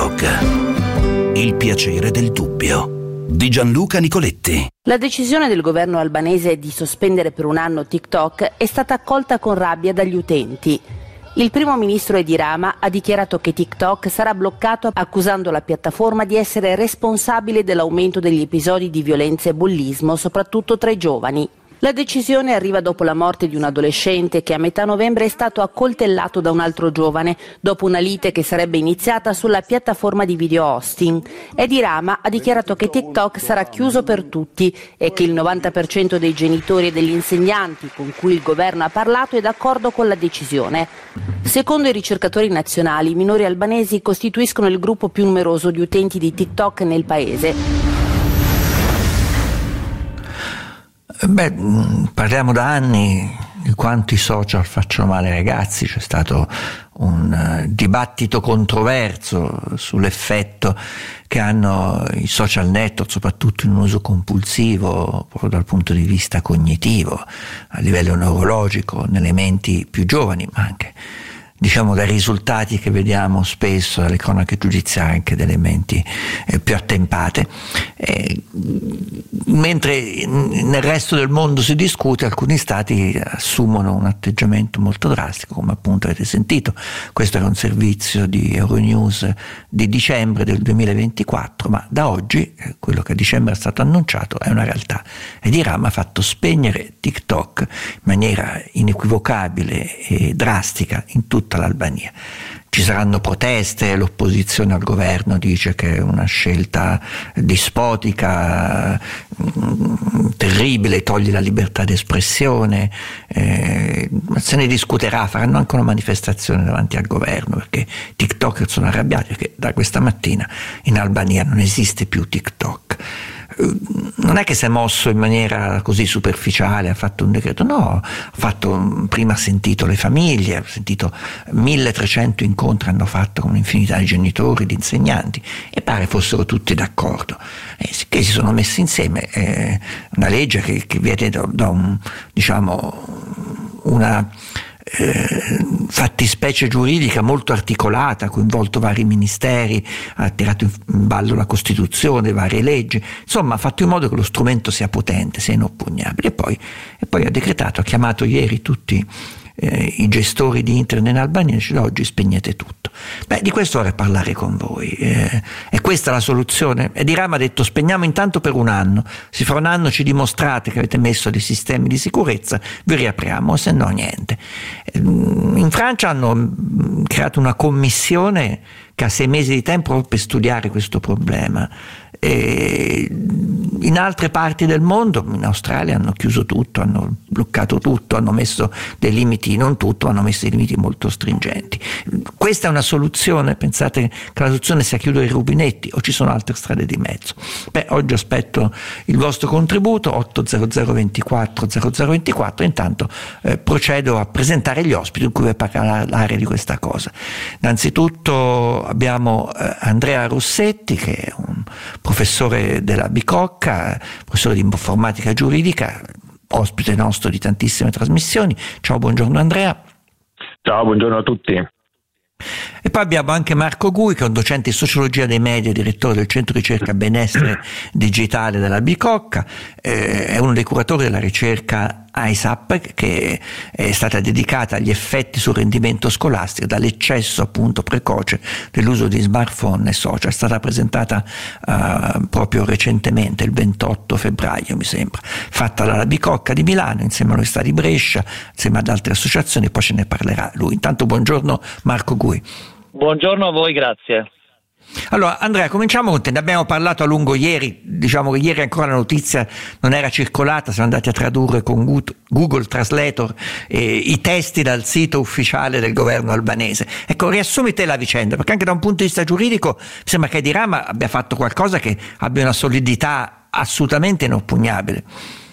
TikTok. Il piacere del dubbio di Gianluca Nicoletti. La decisione del governo albanese di sospendere per un anno TikTok è stata accolta con rabbia dagli utenti. Il primo ministro Edi Rama ha dichiarato che TikTok sarà bloccato, accusando la piattaforma di essere responsabile dell'aumento degli episodi di violenza e bullismo, soprattutto tra i giovani. La decisione arriva dopo la morte di un adolescente che a metà novembre è stato accoltellato da un altro giovane dopo una lite che sarebbe iniziata sulla piattaforma di video hosting. Edi Rama ha dichiarato che TikTok sarà chiuso per tutti e che il 90% dei genitori e degli insegnanti con cui il governo ha parlato è d'accordo con la decisione. Secondo i ricercatori nazionali, i minori albanesi costituiscono il gruppo più numeroso di utenti di TikTok nel paese. Parliamo da anni di quanto i social facciano male ai ragazzi. C'è stato un dibattito controverso sull'effetto che hanno i social network, soprattutto in un uso compulsivo, proprio dal punto di vista cognitivo, a livello neurologico, nelle menti più giovani, ma anche dai risultati che vediamo spesso dalle cronache giudiziarie anche delle menti più attempate. Mentre nel resto del mondo si discute, alcuni stati assumono un atteggiamento molto drastico, come appunto avete sentito. Questo era un servizio di Euronews di dicembre del 2024, ma da oggi quello che a dicembre è stato annunciato è una realtà. Edi Rama ha fatto spegnere TikTok in maniera inequivocabile e drastica in tutta l'Albania. Ci saranno proteste, l'opposizione al governo dice che è una scelta dispotica, terribile, toglie la libertà d'espressione, se ne discuterà, faranno anche una manifestazione davanti al governo perché TikTok sono arrabbiati perché da questa mattina in Albania non esiste più TikTok. Non è che si è mosso in maniera così superficiale, ha fatto un decreto, no, prima ha sentito le famiglie, ha sentito 1300 incontri hanno fatto con un'infinità di genitori, di insegnanti e pare fossero tutti d'accordo, che si sono messi insieme, una legge che viene da una fattispecie giuridica molto articolata, ha coinvolto vari ministeri, ha tirato in ballo la Costituzione, varie leggi, insomma ha fatto in modo che lo strumento sia potente, sia inoppugnabile e poi ha decretato, ha chiamato ieri tutti i gestori di internet in Albania e dice: da oggi spegnete tutto. Di questo vorrei parlare con voi. È questa la soluzione? Edi Rama ha detto: spegniamo intanto per un anno, se fra un anno ci dimostrate che avete messo dei sistemi di sicurezza vi riapriamo, se no niente. In Francia hanno creato una commissione che ha 6 mesi di tempo per studiare questo problema. E in altre parti del mondo, in Australia, hanno chiuso tutto, hanno bloccato tutto, hanno messo dei limiti, non tutto, hanno messo dei limiti molto stringenti. Questa è una soluzione? Pensate che la soluzione sia chiudere i rubinetti o ci sono altre strade di mezzo? Oggi aspetto il vostro contributo 800 24 0024. Intanto procedo a presentare gli ospiti in cui vi parlare di questa cosa. Innanzitutto abbiamo Andrea Rossetti, che è un professore della Bicocca, professore di informatica giuridica, ospite nostro di tantissime trasmissioni. Ciao, buongiorno Andrea. Ciao, buongiorno a tutti. E poi abbiamo anche Marco Gui, che è un docente di sociologia dei media, direttore del centro ricerca benessere digitale della Bicocca, è uno dei curatori della ricerca ISAP, che è stata dedicata agli effetti sul rendimento scolastico dall'eccesso appunto precoce dell'uso di smartphone e social. È stata presentata proprio recentemente, il 28 febbraio mi sembra, fatta dalla Bicocca di Milano insieme all'Università di Brescia, insieme ad altre associazioni, poi ce ne parlerà lui. Intanto buongiorno Marco Gui. Buongiorno a voi, grazie. Allora Andrea, cominciamo con te. Ne abbiamo parlato a lungo ieri, diciamo che ieri ancora la notizia non era circolata, siamo andati a tradurre con Google Translator i testi dal sito ufficiale del governo albanese. Ecco, riassumi te la vicenda, perché anche da un punto di vista giuridico mi sembra che Edi Rama abbia fatto qualcosa che abbia una solidità assolutamente inoppugnabile.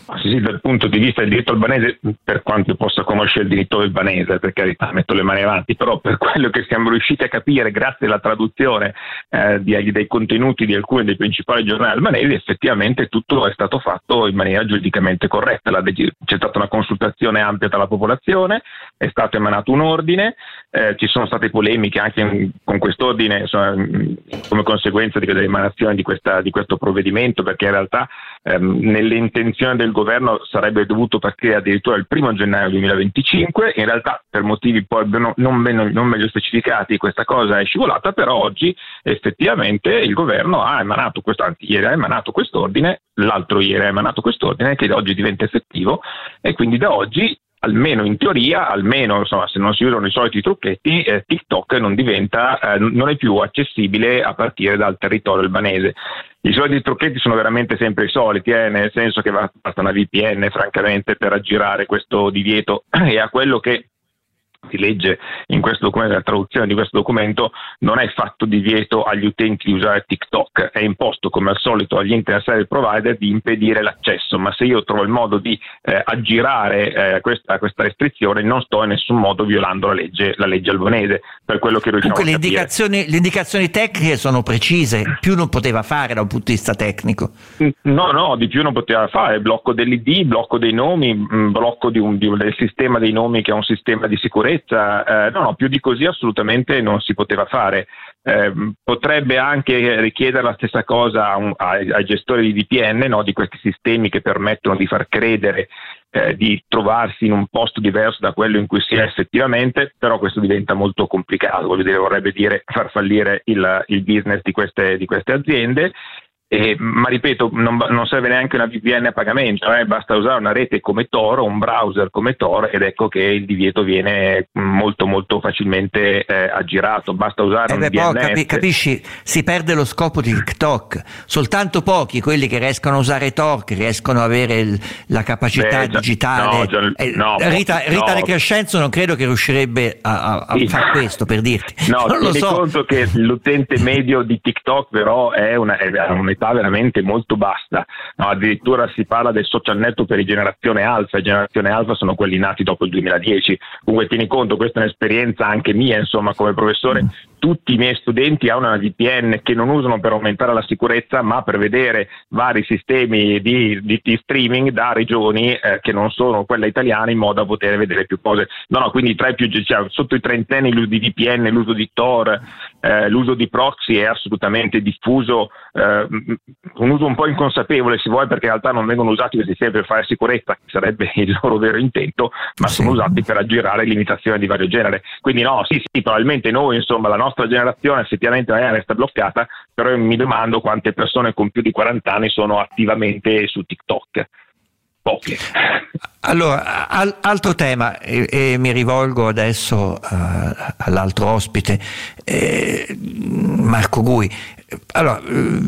Sì, dal punto di vista del diritto albanese, per quanto possa conoscere il diritto albanese, per carità, metto le mani avanti, però per quello che siamo riusciti a capire grazie alla traduzione dei contenuti di alcuni dei principali giornali albanesi, effettivamente tutto è stato fatto in maniera giuridicamente corretta. C'è stata una consultazione ampia tra la popolazione, è stato emanato un ordine, ci sono state polemiche anche con quest'ordine, insomma, come conseguenza dell'emanazione di questo provvedimento, perché in realtà nelle intenzioni del governo sarebbe dovuto partire addirittura il 1° gennaio 2025, in realtà per motivi poi non meglio specificati questa cosa è scivolata, però oggi effettivamente il governo ha emanato ieri ha emanato quest'ordine, l'altro ieri ha emanato quest'ordine che oggi diventa effettivo, e quindi da oggi, almeno in teoria, insomma, se non si usano i soliti trucchetti, TikTok non è più accessibile a partire dal territorio albanese. I soliti trucchetti sono veramente sempre i soliti, nel senso che basta una VPN, francamente, per aggirare questo divieto, e a quello che si legge in questo documento, la traduzione di questo documento, non è fatto divieto agli utenti di usare TikTok, è imposto come al solito agli internet service provider di impedire l'accesso, ma se io trovo il modo di aggirare questa restrizione, non sto in nessun modo violando la legge albanese, per quello che riusciamo a capire. Le indicazioni tecniche sono precise, più non poteva fare da un punto di vista tecnico. No, di più non poteva fare, blocco dell'ID, blocco dei nomi, blocco del sistema dei nomi, che è un sistema di sicurezza. No, più di così assolutamente non si poteva fare. Potrebbe anche richiedere la stessa cosa ai gestori di VPN, no, di questi sistemi che permettono di far credere di trovarsi in un posto diverso da quello in cui si è effettivamente, però questo diventa molto complicato, vorrebbe dire far fallire il business di queste aziende. Ma ripeto, non serve neanche una VPN a pagamento, basta usare una rete come Tor o un browser come Tor, ed ecco che il divieto viene molto molto facilmente aggirato. Basta usare un DNS. Capisci, si perde lo scopo di TikTok. Soltanto pochi, quelli che riescono a usare Tor, che riescono ad avere la capacità digitale. Rita De Crescenzo non credo che riuscirebbe a fare questo, per dirti. No, non lo so. Conto che l'utente medio di TikTok però è un'età veramente molto bassa, no, addirittura si parla del social network per generazione alfa, e generazione alfa sono quelli nati dopo il 2010. Comunque tieni conto, questa è un'esperienza anche mia, insomma, come professore. Tutti i miei studenti hanno una VPN che non usano per aumentare la sicurezza, ma per vedere vari sistemi di streaming da regioni che non sono quella italiana, in modo da poter vedere più cose. Quindi sotto i 30enni l'uso di VPN, l'uso di Tor, l'uso di proxy è assolutamente diffuso, un uso un po' inconsapevole, se vuoi, perché in realtà non vengono usati questi sistemi per fare sicurezza, che sarebbe il loro vero intento, ma sono usati per aggirare limitazioni di vario genere. Quindi sì, probabilmente noi, insomma, la nostra generazione effettivamente resta bloccata, però mi domando quante persone con più di 40 anni sono attivamente su TikTok. Poche. Allora, altro tema, e mi rivolgo adesso all'altro ospite, Marco Gui. Allora,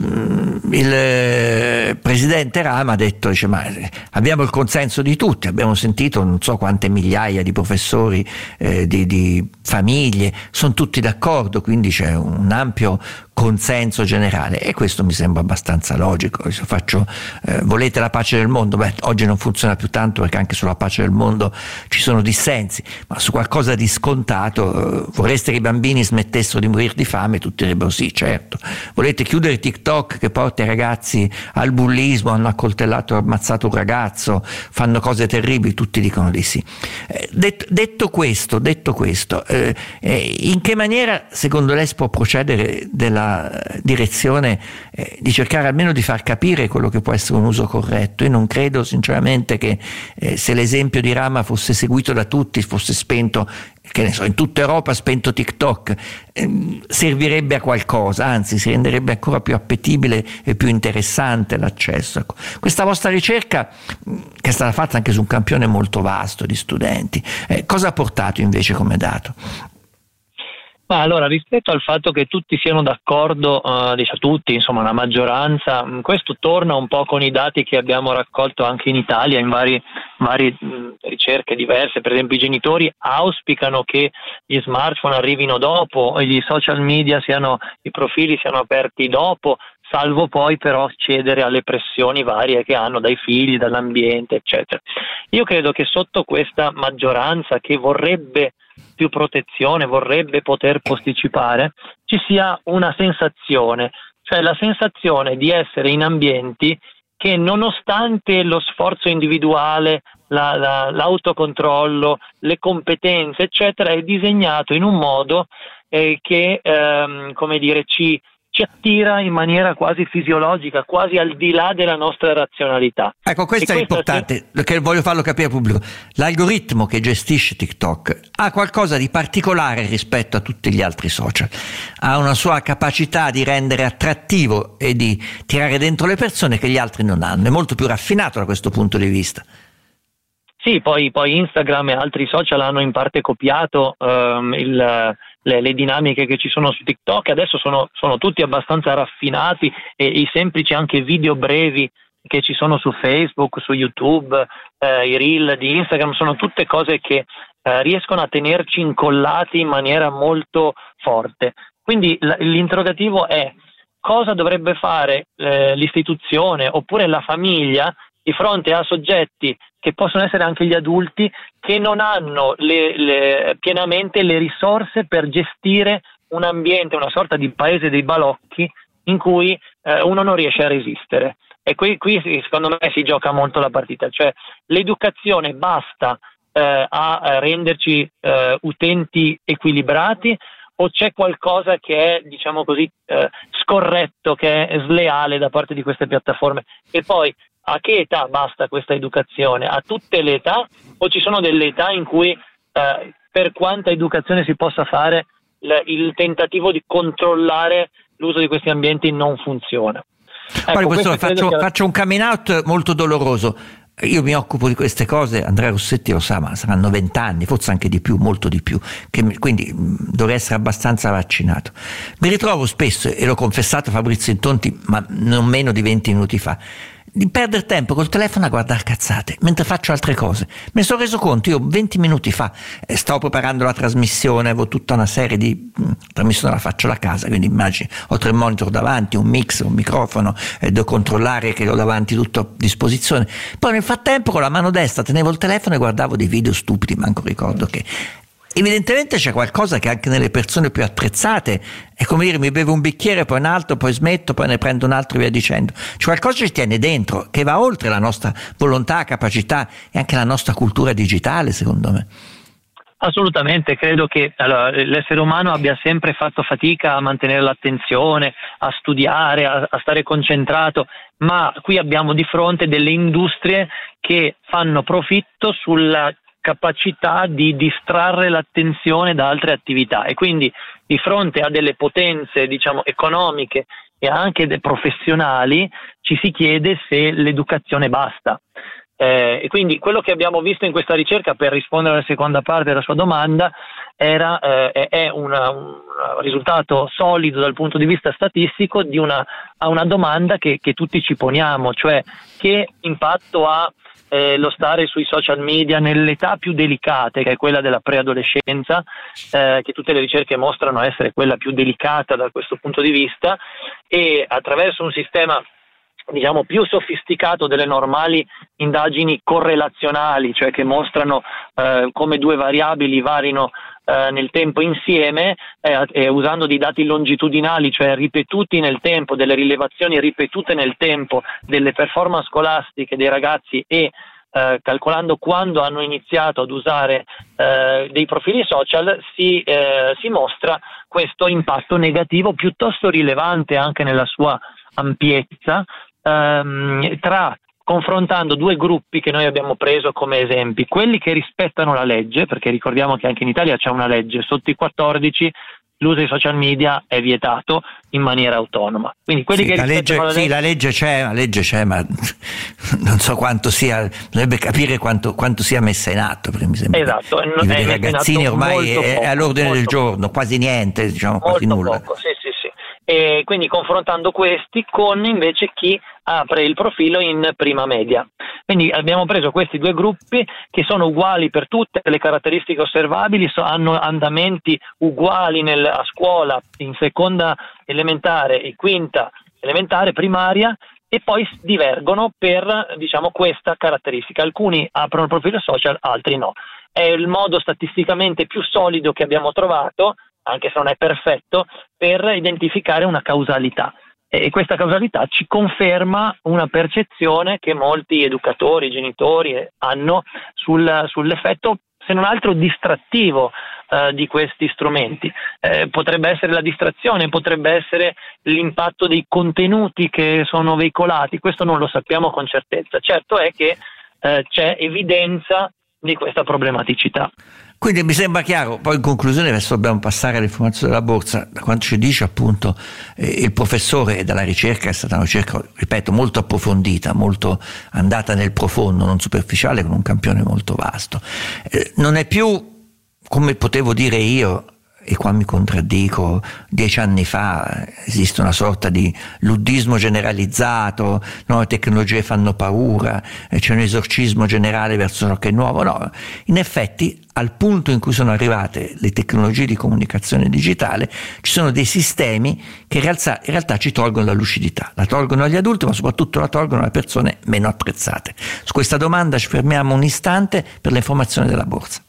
il presidente Rama ha detto, ma abbiamo il consenso di tutti, abbiamo sentito non so quante migliaia di professori, di famiglie, sono tutti d'accordo, quindi c'è un ampio consenso generale, e questo mi sembra abbastanza logico. Volete la pace del mondo? Oggi non funziona più tanto, perché anche sulla pace del mondo ci sono dissensi, ma su qualcosa di scontato, vorreste che i bambini smettessero di morire di fame? Tutti direbbero sì, certo. Volete chiudere TikTok che porta i ragazzi al bullismo, hanno accoltellato e ammazzato un ragazzo, fanno cose terribili? Tutti dicono di sì. Detto questo, in che maniera secondo lei si può procedere della direzione di cercare almeno di far capire quello che può essere un uso corretto? Io non credo sinceramente che se l'esempio di Rama fosse seguito da tutti, fosse spento, che ne so, in tutta Europa spento TikTok, servirebbe a qualcosa, anzi si renderebbe ancora più appetibile e più interessante l'accesso. Ecco. Questa vostra ricerca, che è stata fatta anche su un campione molto vasto di studenti, cosa ha portato invece come dato? Ma allora, rispetto al fatto che tutti siano d'accordo, tutti, insomma la maggioranza, questo torna un po' con i dati che abbiamo raccolto anche in Italia in varie ricerche diverse. Per esempio, i genitori auspicano che gli smartphone arrivino dopo, gli social media i profili siano aperti dopo, salvo poi però cedere alle pressioni varie che hanno dai figli, dall'ambiente, eccetera. Io credo che sotto questa maggioranza che vorrebbe più protezione, vorrebbe poter posticipare, ci sia una sensazione, cioè la sensazione di essere in ambienti che, nonostante lo sforzo individuale, l'autocontrollo, le competenze, eccetera, è disegnato in un modo che come dire, ci attira in maniera quasi fisiologica, quasi al di là della nostra razionalità. Ecco, questo è importante, perché voglio farlo capire al pubblico. L'algoritmo che gestisce TikTok ha qualcosa di particolare rispetto a tutti gli altri social. Ha una sua capacità di rendere attrattivo e di tirare dentro le persone che gli altri non hanno. È molto più raffinato da questo punto di vista. Sì, poi Instagram e altri social hanno in parte copiato le dinamiche che ci sono su TikTok. Adesso sono tutti abbastanza raffinati, e i semplici anche video brevi che ci sono su Facebook, su YouTube, i reel di Instagram, sono tutte cose che riescono a tenerci incollati in maniera molto forte. Quindi l'interrogativo è: cosa dovrebbe fare l'istituzione oppure la famiglia di fronte a soggetti che possono essere anche gli adulti, che non hanno pienamente le risorse per gestire un ambiente, una sorta di paese dei balocchi in cui uno non riesce a resistere. E qui secondo me si gioca molto la partita, cioè l'educazione basta a renderci utenti equilibrati, o c'è qualcosa che è, diciamo così, scorretto, che è sleale da parte di queste piattaforme? E poi, a che età basta questa educazione? A tutte le età, o ci sono delle età in cui per quanta educazione si possa fare il tentativo di controllare l'uso di questi ambienti non funziona? Ecco, faccio un coming out molto doloroso. Io mi occupo di queste cose, Andrea Rossetti lo sa, ma saranno 20 anni, forse anche di più, molto di più, quindi dovrei essere abbastanza vaccinato. Mi ritrovo spesso, e l'ho confessato a Fabrizio Intonti, ma non meno di 20 minuti fa, di perdere tempo col telefono a guardare cazzate mentre faccio altre cose. Me ne sono reso conto, io 20 minuti fa stavo preparando la trasmissione, avevo tutta una serie di trasmissione, la faccio da casa, quindi immagini, ho 3 monitor davanti, un mix, un microfono, devo controllare che ho davanti tutto a disposizione. Poi nel frattempo con la mano destra tenevo il telefono e guardavo dei video stupidi, manco ricordo che. Evidentemente c'è qualcosa che anche nelle persone più attrezzate è come dire: mi bevo un bicchiere, poi un altro, poi smetto, poi ne prendo un altro e via dicendo. C'è qualcosa che ci tiene dentro, che va oltre la nostra volontà, capacità e anche la nostra cultura digitale, secondo me. Assolutamente, credo che l'essere umano abbia sempre fatto fatica a mantenere l'attenzione, a studiare, a stare concentrato, ma qui abbiamo di fronte delle industrie che fanno profitto sulla capacità di distrarre l'attenzione da altre attività, e quindi di fronte a delle potenze, diciamo, economiche e anche professionali ci si chiede se l'educazione basta. E quindi quello che abbiamo visto in questa ricerca, per rispondere alla seconda parte della sua domanda, è un risultato solido dal punto di vista statistico a una domanda che tutti ci poniamo, cioè: che impatto ha lo stare sui social media nell'età più delicata, che è quella della preadolescenza, che tutte le ricerche mostrano essere quella più delicata da questo punto di vista, e attraverso un sistema, diciamo, più sofisticato delle normali indagini correlazionali, cioè che mostrano come due variabili varino nel tempo insieme, usando dei dati longitudinali, cioè ripetuti nel tempo, delle rilevazioni ripetute nel tempo delle performance scolastiche dei ragazzi, e calcolando quando hanno iniziato ad usare dei profili social, si mostra questo impatto negativo piuttosto rilevante anche nella sua ampiezza, confrontando 2 gruppi che noi abbiamo preso come esempi: quelli che rispettano la legge, perché ricordiamo che anche in Italia c'è una legge, sotto i 14 l'uso dei social media è vietato in maniera autonoma. Quindi quelli che rispettano la legge c'è, ma non so quanto sia, dovrebbe capire quanto sia messa in atto, perché mi sembra. Esatto, i ragazzini ormai è all'ordine del giorno, quasi niente, diciamo, quasi nulla. Poco, sì. E quindi confrontando questi con invece chi apre il profilo in prima media. Quindi abbiamo preso questi 2 gruppi che sono uguali per tutte le caratteristiche osservabili, hanno andamenti uguali a scuola, in seconda elementare e quinta elementare, primaria, e poi divergono per, diciamo, questa caratteristica. Alcuni aprono il profilo social, altri no. È il modo statisticamente più solido che abbiamo trovato, anche se non è perfetto, per identificare una causalità. E questa causalità ci conferma una percezione che molti educatori, genitori hanno sull'effetto, se non altro distrattivo, di questi strumenti. Potrebbe essere la distrazione, potrebbe essere l'impatto dei contenuti che sono veicolati, questo non lo sappiamo con certezza. Certo è che c'è evidenza di questa problematicità. Quindi mi sembra chiaro, poi in conclusione adesso dobbiamo passare all'informazione della borsa. Da quanto ci dice appunto il professore, e dalla ricerca è stata una ricerca, ripeto, molto approfondita, molto andata nel profondo, non superficiale, con un campione molto vasto. Non è più, come potevo dire io, e qua mi contraddico, 10 anni fa esiste una sorta di luddismo generalizzato, nuove tecnologie fanno paura, c'è un esorcismo generale verso ciò che è nuovo. No, in effetti al punto in cui sono arrivate le tecnologie di comunicazione digitale ci sono dei sistemi che in realtà ci tolgono la lucidità, la tolgono agli adulti, ma soprattutto la tolgono alle persone meno apprezzate. Su questa domanda ci fermiamo un istante per le informazioni della borsa.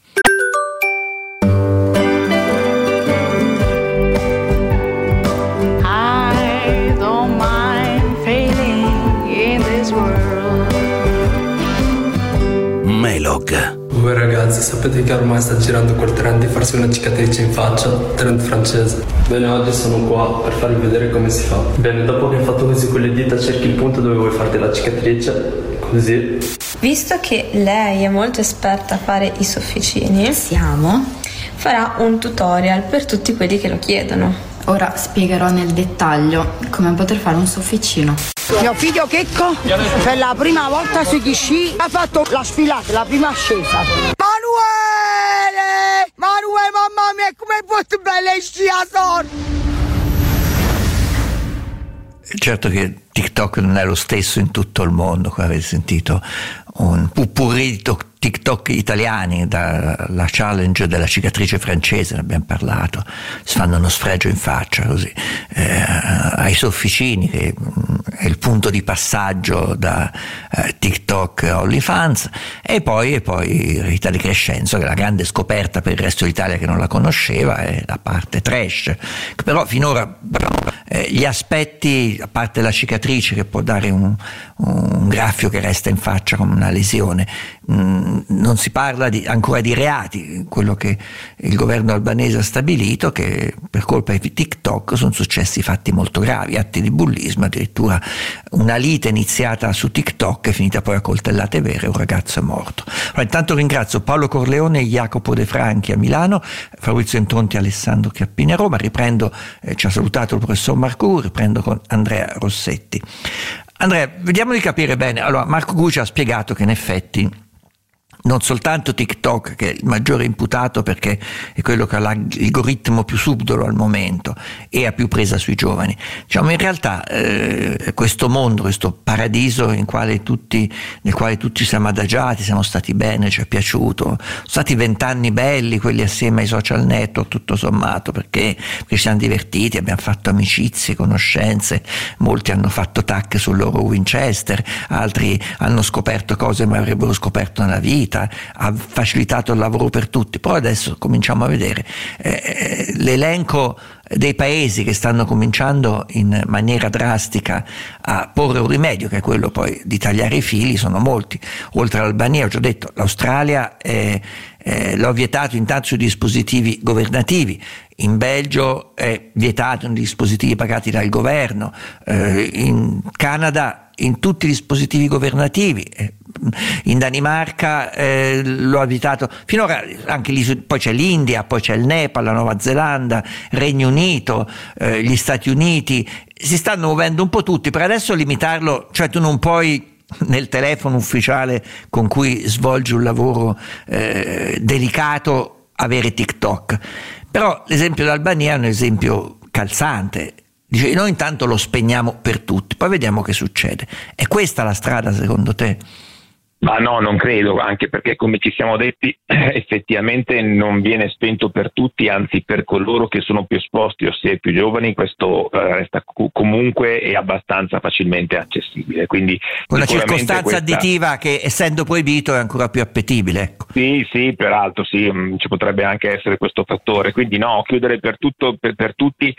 Melog. Voi ragazzi, sapete che ormai sta girando quel trend di farsi una cicatrice in faccia, trend francese. Bene, oggi sono qua per farvi vedere come si fa. Bene, dopo che hai fatto così con le dita, cerchi il punto dove vuoi farti la cicatrice, così. Visto che lei è molto esperta a fare i sofficini, farà un tutorial per tutti quelli che lo chiedono. Ora spiegherò nel dettaglio come poter fare un sofficino. Mio figlio Checco per la prima volta sugli sci ha fatto la sfilata, la prima ascesa. Manuele, mamma mia, come fosse belle sci a sorte. Certo che TikTok non è lo stesso in tutto il mondo. Qua avete sentito un pupurri di TikTok italiani, dalla challenge della cicatrice francese, ne abbiamo parlato, si fanno uno sfregio in faccia così, ai sofficini, che è il punto di passaggio da TikTok a OnlyFans, e poi Rita De Crescenzo, che è la grande scoperta per il resto d'Italia che non la conosceva, è la parte trash. Però finora gli aspetti, a parte la cicatrice che può dare un graffio che resta in faccia come una lesione, non si parla ancora di reati. Quello che il governo albanese ha stabilito, che per colpa di TikTok sono successi fatti molto gravi, atti di bullismo, addirittura una lite iniziata su TikTok è finita poi a coltellate vere, un ragazzo è morto. Allora, intanto ringrazio Paolo Corleone e Jacopo De Franchi a Milano, Fabrizio Entronti e Alessandro Chiappini a Roma. Riprendo, ci ha salutato il professor Marco Gu, riprendo con Andrea Rossetti. Andrea, vediamo di capire bene. Allora, Marco Gu ci ha spiegato che in effetti non soltanto TikTok, che è il maggiore imputato perché è quello che ha l'algoritmo più subdolo al momento e ha più presa sui giovani, diciamo, in realtà questo mondo, questo paradiso nel quale tutti siamo adagiati, siamo stati bene, ci è piaciuto, sono stati 20 anni belli quelli assieme ai social network, tutto sommato, perché ci siamo divertiti, abbiamo fatto amicizie, conoscenze, molti hanno fatto tac sul loro Winchester, altri hanno scoperto cose mai avrebbero scoperto nella vita, ha facilitato il lavoro per tutti. Però adesso cominciamo a vedere l'elenco dei paesi che stanno cominciando in maniera drastica a porre un rimedio, che è quello poi di tagliare i fili. Sono molti, oltre all'Albania, ho già detto, l'Australia l'ho vietato intanto sui dispositivi governativi, in Belgio è vietato nei dispositivi pagati dal governo, in Canada in tutti i dispositivi governativi, in Danimarca lo ha vietato finora, anche lì. Poi c'è l'India, poi c'è il Nepal, la Nuova Zelanda, Regno Unito, gli Stati Uniti, si stanno muovendo un po' tutti. Per adesso limitarlo, cioè tu non puoi nel telefono ufficiale con cui svolgi un lavoro delicato avere TikTok. Però l'esempio dell'Albania è un esempio calzante. Dice, noi intanto lo spegniamo per tutti, poi vediamo che succede. È questa la strada secondo te? Ma no, non credo, anche perché come ci siamo detti effettivamente non viene spento per tutti, anzi per coloro che sono più esposti, ossia i più giovani, questo resta comunque e abbastanza facilmente accessibile. Quindi con la circostanza additiva che essendo proibito è ancora più appetibile. Ecco. Sì, peraltro sì, ci potrebbe anche essere questo fattore, quindi no, chiudere per tutti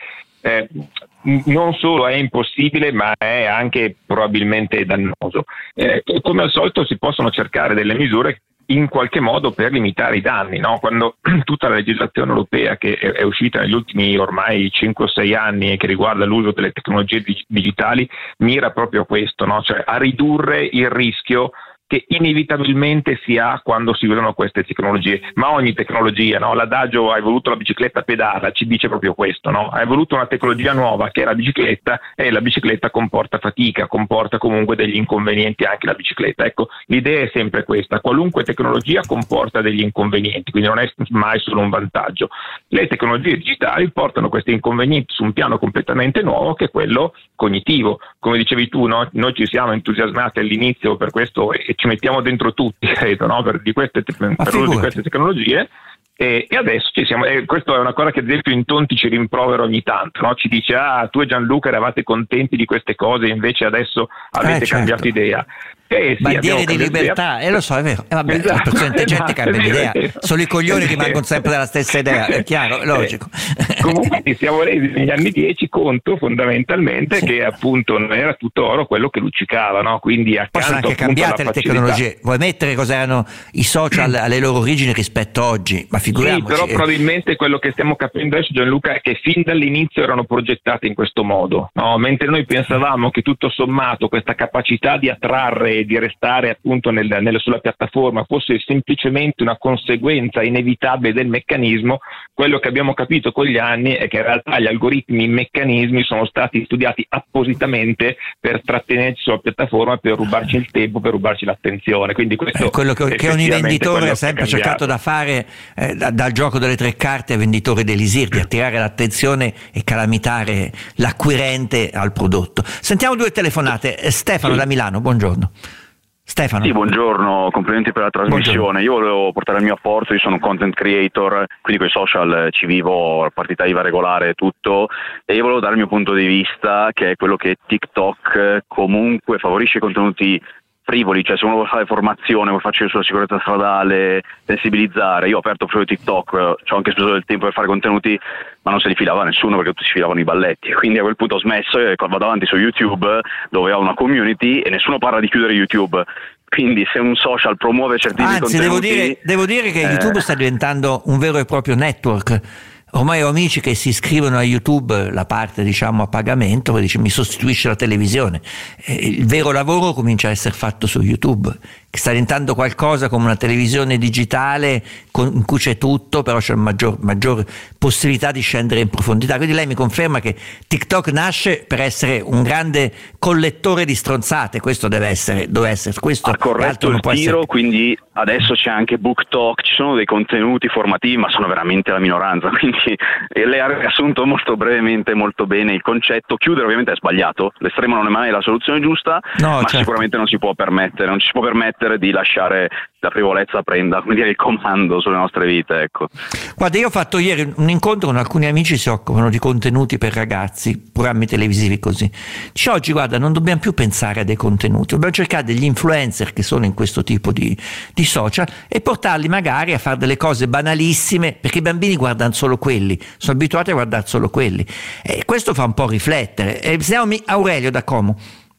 non solo è impossibile, ma è anche probabilmente dannoso. Come al solito si possono cercare delle misure in qualche modo per limitare i danni, no? Quando tutta la legislazione europea che è uscita negli ultimi ormai 5 o 6 anni e che riguarda l'uso delle tecnologie digitali mira proprio a questo, no? Cioè a ridurre il rischio che inevitabilmente si ha quando si usano queste tecnologie, ma ogni tecnologia, no? L'adagio hai voluto la bicicletta pedala ci dice proprio questo, no? Hai voluto una tecnologia nuova che è la bicicletta e la bicicletta comporta fatica, comporta comunque degli inconvenienti anche la bicicletta. Ecco, l'idea è sempre questa, qualunque tecnologia comporta degli inconvenienti, quindi non è mai solo un vantaggio. Le tecnologie digitali portano questi inconvenienti su un piano completamente nuovo che è quello cognitivo. Come dicevi tu, no? Noi ci siamo entusiasmati all'inizio per questo e ci mettiamo dentro tutti, credo, no? per l'uso di queste tecnologie e adesso ci siamo, e questo è una cosa che ad esempio in Tonti ci rimprovera ogni tanto, no? Ci dice tu e Gianluca eravate contenti di queste cose invece adesso avete cambiato idea. Sì, bandiere di libertà, lo so, è vero. Vabbè, esatto, la persona intelligente cambia idea, solo i coglioni rimangono sempre della stessa idea, è chiaro, è logico. Comunque ci siamo resi negli anni 10 conto fondamentalmente che appunto non era tutto oro quello che luccicava, no? Quindi accanto sono anche cambiate le tecnologie. Vuoi mettere cos'erano i social alle loro origini rispetto a oggi? Ma figuriamoci. Sì, però probabilmente quello che stiamo capendo adesso, Gianluca, è che fin dall'inizio erano progettate in questo modo, no? Mentre noi pensavamo che tutto sommato questa capacità di attrarre e di restare appunto sulla piattaforma fosse semplicemente una conseguenza inevitabile del meccanismo, quello che abbiamo capito con gli anni è che in realtà gli algoritmi, i meccanismi sono stati studiati appositamente per trattenerci sulla piattaforma, per rubarci il tempo, per rubarci l'attenzione. Quindi questo è quello che ogni venditore ha sempre cercato da fare, dal gioco delle 3 carte a venditore dell'Elisir, di attirare l'attenzione e calamitare l'acquirente al prodotto. Sentiamo 2 telefonate. Stefano da Milano, buongiorno. Stefano. Sì, buongiorno, complimenti per la trasmissione. Buongiorno. Io volevo portare il mio apporto, io sono un content creator, quindi con i social ci vivo, partita IVA regolare e tutto, e io volevo dare il mio punto di vista, che è quello che TikTok comunque favorisce i contenuti frivoli, cioè se uno vuole fare formazione, vuole farci sulla sicurezza stradale, sensibilizzare. Io ho aperto proprio TikTok, ci ho anche speso del tempo per fare contenuti, ma non se li filava nessuno perché tutti si filavano i balletti, quindi a quel punto ho smesso e vado avanti su YouTube dove ho una community e nessuno parla di chiudere YouTube. Quindi se un social promuove certi contenuti... devo dire che YouTube sta diventando un vero e proprio network. Ormai ho amici che si iscrivono a YouTube, la parte diciamo a pagamento, poi dice mi sostituisce la televisione. Il vero lavoro comincia a essere fatto su YouTube, che sta diventando qualcosa come una televisione digitale in cui c'è tutto, però c'è maggior possibilità di scendere in profondità. Quindi lei mi conferma che TikTok nasce per essere un grande collettore di stronzate, questo deve essere questo. Ha corretto il tiro, quindi adesso c'è anche BookTok, ci sono dei contenuti formativi, ma sono veramente la minoranza, quindi lei ha riassunto molto brevemente, molto bene il concetto. Chiudere ovviamente è sbagliato, l'estremo non è mai la soluzione giusta, ma certo. Sicuramente non ci si può permettere di lasciare la frivolezza prenda, come dire, il comando sulle nostre vite, ecco. Guarda, io ho fatto ieri un incontro con alcuni amici che si occupano di contenuti per ragazzi, programmi televisivi così. Dice, oggi guarda, non dobbiamo più pensare a dei contenuti, dobbiamo cercare degli influencer che sono in questo tipo di social e portarli magari a fare delle cose banalissime, perché i bambini guardano solo quelli, sono abituati a guardare solo quelli, e questo fa un po' riflettere. Sentiamo Aurelio da Como.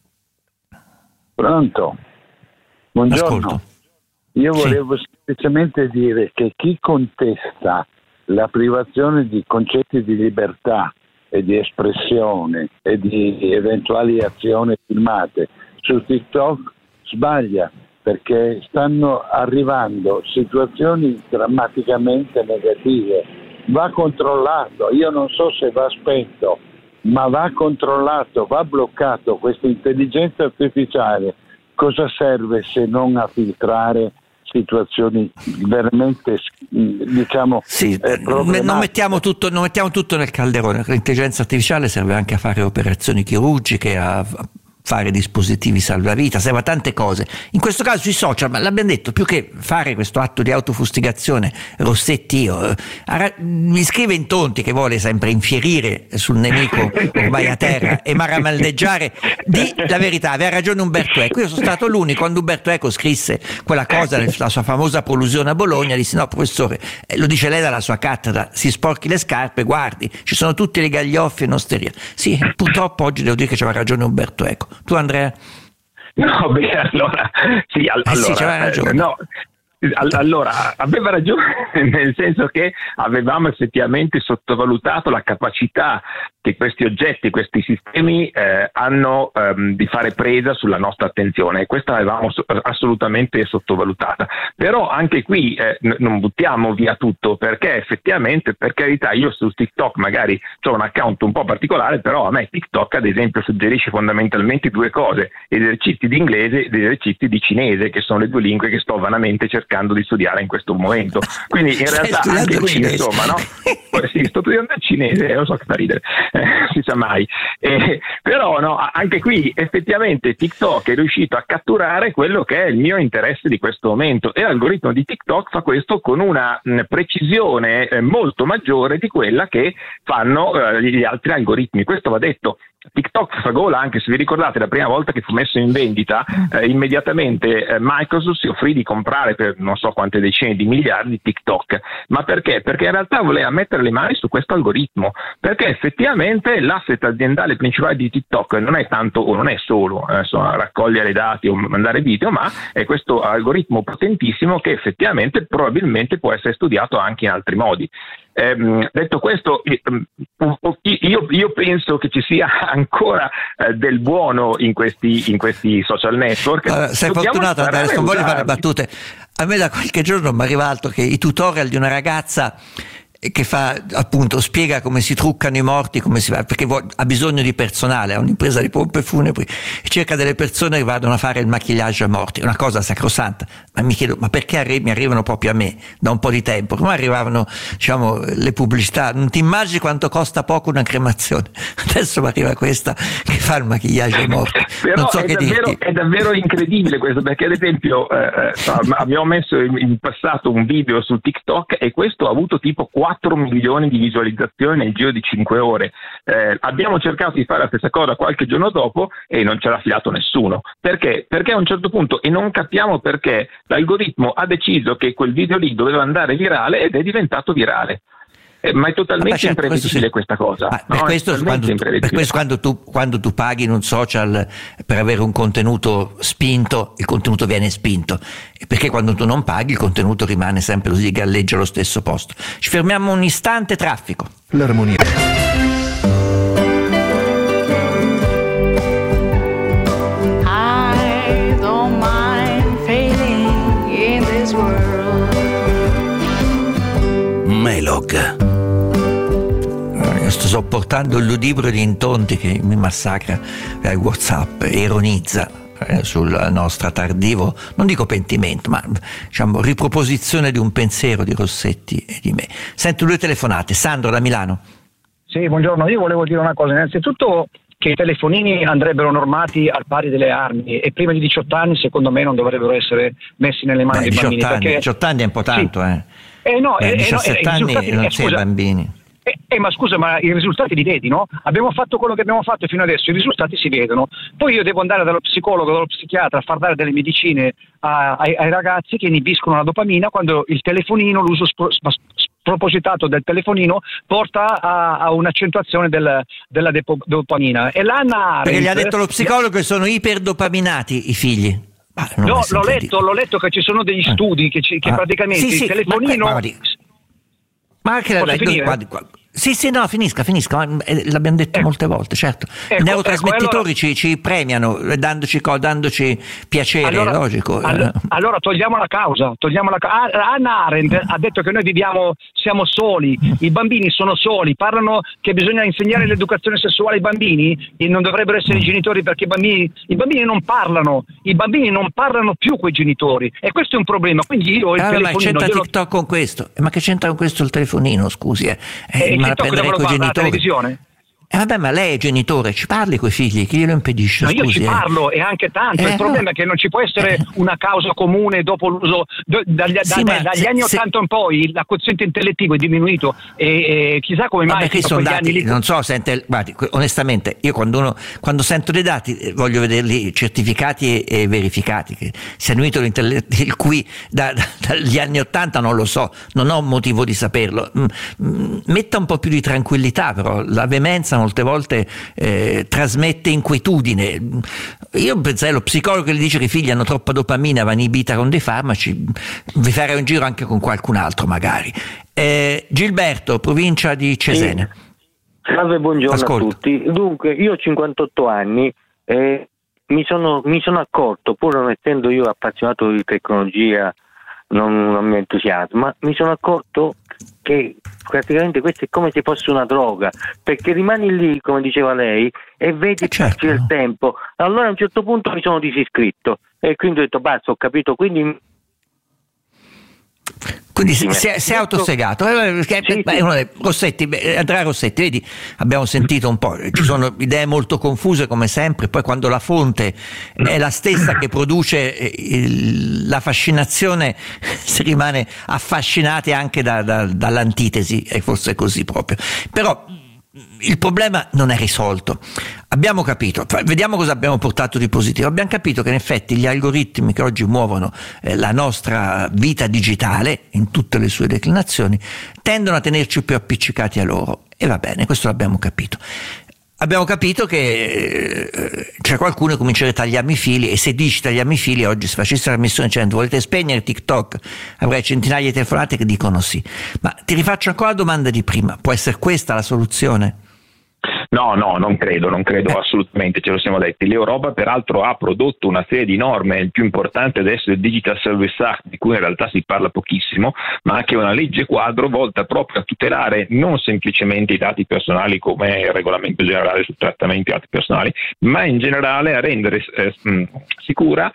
Pronto? Buongiorno. Ascolto. Io volevo semplicemente dire che chi contesta la privazione di concetti di libertà e di espressione e di eventuali azioni filmate su TikTok sbaglia, perché stanno arrivando situazioni drammaticamente negative. Va controllato, io non so se va spento, ma va controllato, va bloccato. Questa intelligenza artificiale cosa serve se non a filtrare situazioni veramente, diciamo, non mettiamo tutto nel calderone. L'intelligenza artificiale serve anche a fare operazioni chirurgiche, a fare dispositivi salvavita, serve a tante cose. In questo caso sui social, ma l'abbiamo detto, più che fare questo atto di autofustigazione, Rossetti mi scrive Intonti, che vuole sempre infierire sul nemico ormai a terra e maramaldeggiare, di la verità, aveva ragione Umberto Eco. Io sono stato l'unico, quando Umberto Eco scrisse quella cosa, la sua famosa prolusione a Bologna, disse: no professore, lo dice lei dalla sua cattedra, si sporchi le scarpe, guardi, ci sono tutti le gaglioffi in osteria. Sì, purtroppo oggi devo dire che c'aveva ragione Umberto Eco. Tu Andrea? No, beh, allora sì, sì, c'aveva ragione. No. Allora, aveva ragione, nel senso che avevamo effettivamente sottovalutato la capacità che questi oggetti, questi sistemi hanno di fare presa sulla nostra attenzione, e questa l'avevamo assolutamente sottovalutata. Però anche qui non buttiamo via tutto, perché effettivamente, per carità, io su TikTok magari ho un account un po' particolare, però a me TikTok ad esempio suggerisce fondamentalmente due cose: esercizi di inglese ed esercizi di cinese, che sono le due lingue che sto vanamente cercando di studiare in questo momento. Quindi in realtà anche qui insomma, no? Sì, sto studiando il cinese, lo so che fa ridere, si sa mai, però no, anche qui effettivamente TikTok è riuscito a catturare quello che è il mio interesse di questo momento, e l'algoritmo di TikTok fa questo con una precisione molto maggiore di quella che fanno gli altri algoritmi. Questo va detto. TikTok fa gola, anche se vi ricordate la prima volta che fu messo in vendita, immediatamente Microsoft si offrì di comprare per non so quante decine di miliardi TikTok. Ma perché? Perché in realtà voleva mettere le mani su questo algoritmo, perché effettivamente l'asset aziendale principale di TikTok non è tanto, o non è solo raccogliere dati o mandare video, ma è questo algoritmo potentissimo che effettivamente probabilmente può essere studiato anche in altri modi. Detto questo, io penso che ci sia ancora del buono in questi social network. Allora, sei fortunato Andrea, non voglio fare battute. A me da qualche giorno mi arriva altro che i tutorial di una ragazza che fa, appunto, spiega come si truccano i morti, come si fa, perché ha bisogno di personale, ha un'impresa di pompe funebri e cerca delle persone che vadano a fare il maquillage ai morti, una cosa sacrosanta. Ma mi chiedo, ma perché mi arrivano proprio a me da un po' di tempo? Come arrivavano, diciamo, le pubblicità? Non ti immagini quanto costa poco una cremazione? Adesso mi arriva questa che fa il maquillage ai morti. Però non so che dirti. È davvero incredibile questo, perché ad esempio abbiamo messo in passato un video su TikTok e questo ha avuto tipo 4 milioni di visualizzazioni nel giro di 5 ore. Abbiamo cercato di fare la stessa cosa qualche giorno dopo e non ce l'ha filato nessuno. Perché? Perché a un certo punto, e non capiamo perché, l'algoritmo ha deciso che quel video lì doveva andare virale ed è diventato virale. Ma è totalmente imprevedibile questa cosa. Per questo quando tu paghi in un social per avere un contenuto spinto, il contenuto viene spinto, e perché quando tu non paghi il contenuto rimane sempre così, galleggia allo stesso posto. Ci fermiamo un istante, traffico. L'armonia. I don't mind failing in this world. Melog. Io sto sopportando il ludibrio di Intonti che mi massacra ai WhatsApp, ironizza sul nostro tardivo, non dico pentimento, ma diciamo riproposizione di un pensiero di Rossetti e di me. Sento 2 telefonate. Sandro da Milano. Sì, buongiorno. Io volevo dire una cosa. Innanzitutto che i telefonini andrebbero normati al pari delle armi, e prima di 18 anni secondo me non dovrebbero essere messi nelle mani dei bambini. 18 anni è un po' tanto, sì. 17 anni non sei bambini. Ma scusa, ma i risultati li vedi, no? Abbiamo fatto quello che abbiamo fatto fino adesso, i risultati si vedono. Poi io devo andare dallo psicologo, dallo psichiatra a far dare delle medicine ai ragazzi che inibiscono la dopamina, quando il telefonino, l'uso spropositato del telefonino porta a un'accentuazione della dopamina. E l'Hannah Arendt, perché gli ha detto lo psicologo che sono iperdopaminati i figli. No, l'ho letto che ci sono degli studi che praticamente il telefonino... Ma anche sì, no, finisca, l'abbiamo detto molte volte, certo. I neurotrasmettitori ci premiano dandoci piacere, allora, logico. Allora togliamo la causa. Hannah Arendt ha detto che noi siamo soli, i bambini sono soli, parlano che bisogna insegnare l'educazione sessuale ai bambini e non dovrebbero essere i genitori, perché i bambini non parlano più coi genitori, e questo è un problema. Quindi io il telefonino, ma c'entra TikTok con questo? Ma che c'entra con questo il telefonino, scusi? Ma la prenderei con i genitori. Vabbè, ma lei è genitore, ci parli coi figli, chi glielo impedisce? Ma io ci parlo e anche tanto, il problema è che non ci può essere una causa comune dopo l'uso dagli anni 80 in poi il quoziente intellettivo è diminuito e chissà come mai. Perché sono dati, non so, guardi, onestamente io quando sento dei dati voglio vederli certificati e verificati, che sia diminuito il QI dagli anni 80 non lo so, non ho motivo di saperlo. Metta un po' più di tranquillità, però la veemenza molte volte trasmette inquietudine. Io pensai allo psicologo che gli dice che i figli hanno troppa dopamina, va inibita con dei farmaci, vi farei un giro anche con qualcun altro magari. Gilberto, provincia di Cesena. Salve, buongiorno. Ascolta. A tutti. Dunque, io ho 58 anni e mi sono accorto, pur non essendo io appassionato di tecnologia, non mi entusiasma, ma mi sono accorto che praticamente questo è come se fosse una droga, perché rimani lì, come diceva lei, e vedi passi il tempo. Allora a un certo punto mi sono disiscritto e quindi ho detto basta, ho capito, quindi si è autosegato. Rossetti, Andrea Rossetti, vedi, abbiamo sentito un po', ci sono idee molto confuse come sempre, poi quando la fonte è la stessa che produce la fascinazione si rimane affascinati anche dall'antitesi, e forse è così proprio. Però il problema non è risolto. Abbiamo capito, vediamo cosa abbiamo portato di positivo. Abbiamo capito che in effetti gli algoritmi che oggi muovono la nostra vita digitale in tutte le sue declinazioni tendono a tenerci più appiccicati a loro, e va bene, questo l'abbiamo capito. Abbiamo capito che c'è qualcuno che comincerà a tagliarmi i fili, e se dici tagliarmi i fili, oggi se facessi la missione dicendo volete spegnere TikTok, avrei centinaia di telefonate che dicono sì. Ma ti rifaccio ancora la domanda di prima, può essere questa la soluzione? No, non credo assolutamente, ce lo siamo detti. L'Europa peraltro ha prodotto una serie di norme, il più importante adesso è il Digital Services Act, di cui in realtà si parla pochissimo, ma anche una legge quadro volta proprio a tutelare non semplicemente i dati personali come il regolamento generale sul trattamento di dati personali, ma in generale a rendere sicura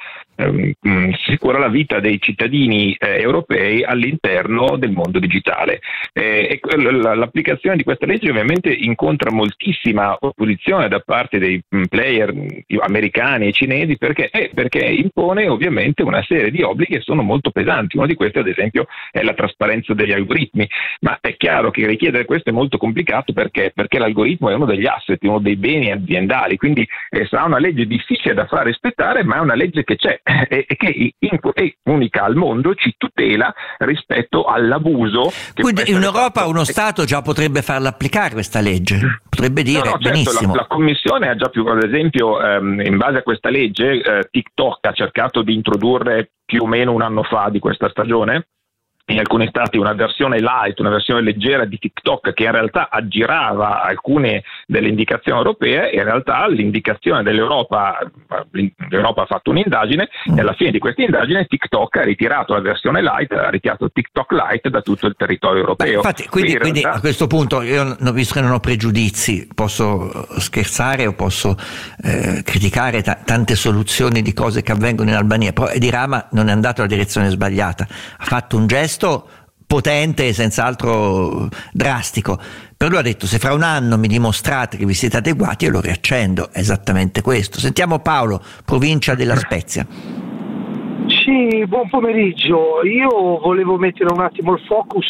la vita dei cittadini europei all'interno del mondo digitale. L'applicazione di questa legge ovviamente incontra moltissima opposizione da parte dei player americani e cinesi, perché impone ovviamente una serie di obblighi che sono molto pesanti. Uno di questi ad esempio è la trasparenza degli algoritmi, ma è chiaro che richiedere questo è molto complicato perché l'algoritmo è uno degli asset, uno dei beni aziendali, quindi sarà una legge difficile da far rispettare, ma è una legge che c'è e che è unica al mondo, ci tutela rispetto all'abuso. Quindi in Europa uno Stato già potrebbe farla applicare questa legge, potrebbe dire certo, benissimo. La Commissione ha già ad esempio in base a questa legge TikTok ha cercato di introdurre più o meno un anno fa di questa stagione in alcuni stati una versione light, una versione leggera di TikTok che in realtà aggirava alcune delle indicazioni europee, e in realtà l'indicazione l'Europa ha fatto un'indagine e alla fine di questa indagine TikTok ha ritirato la versione light, ha ritirato TikTok light da tutto il territorio europeo. Infatti, quindi a questo punto io visto che non ho pregiudizi, posso scherzare o posso criticare tante soluzioni di cose che avvengono in Albania, però Edi Rama non è andato nella direzione sbagliata, ha fatto un gesto potente e senz'altro drastico, però lui ha detto se fra un anno mi dimostrate che vi siete adeguati io lo riaccendo. È esattamente questo. Sentiamo Paolo, provincia della Spezia. Sì, buon pomeriggio. Io volevo mettere un attimo il focus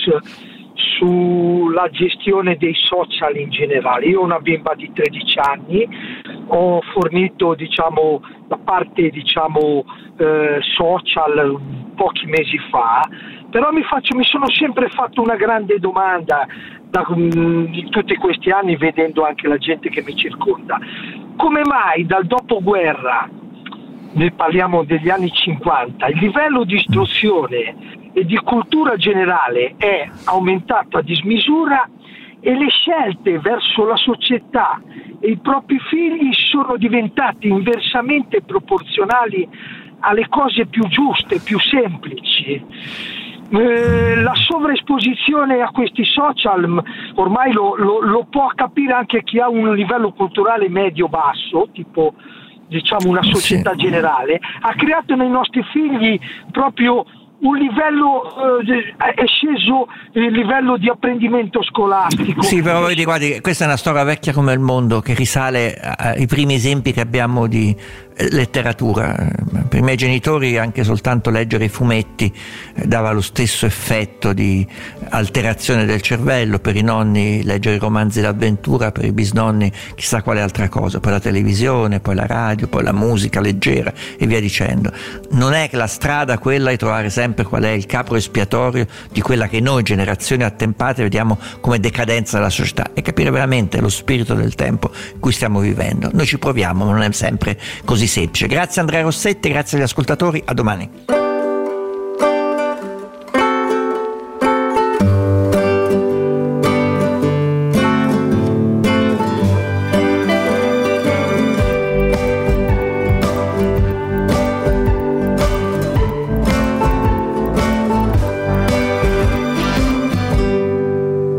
sulla gestione dei social in generale. Io ho una bimba di 13 anni, ho fornito la parte social pochi mesi fa, però mi sono sempre fatto una grande domanda in tutti questi anni, vedendo anche la gente che mi circonda: come mai dal dopoguerra, ne parliamo degli anni 50, il livello di istruzione e di cultura generale è aumentato a dismisura e le scelte verso la società e i propri figli sono diventate inversamente proporzionali alle cose più giuste, più semplici? La sovraesposizione a questi social ormai lo può capire anche chi ha un livello culturale medio-basso, tipo una società generale, ha creato nei nostri figli proprio un livello, è sceso il livello di apprendimento scolastico. Sì, però guardi, questa è una storia vecchia come il mondo, che risale ai primi esempi che abbiamo di letteratura. Per i miei genitori anche soltanto leggere i fumetti dava lo stesso effetto di alterazione del cervello, per i nonni leggere i romanzi d'avventura, per i bisnonni chissà quale altra cosa, poi la televisione, poi la radio, poi la musica leggera e via dicendo. Non è che la strada quella di trovare sempre qual è il capro espiatorio di quella che noi generazioni attempate vediamo come decadenza della società, e capire veramente lo spirito del tempo in cui stiamo vivendo. Noi ci proviamo, ma non è sempre così semplice. Grazie Andrea Rossetti, grazie agli ascoltatori, a domani.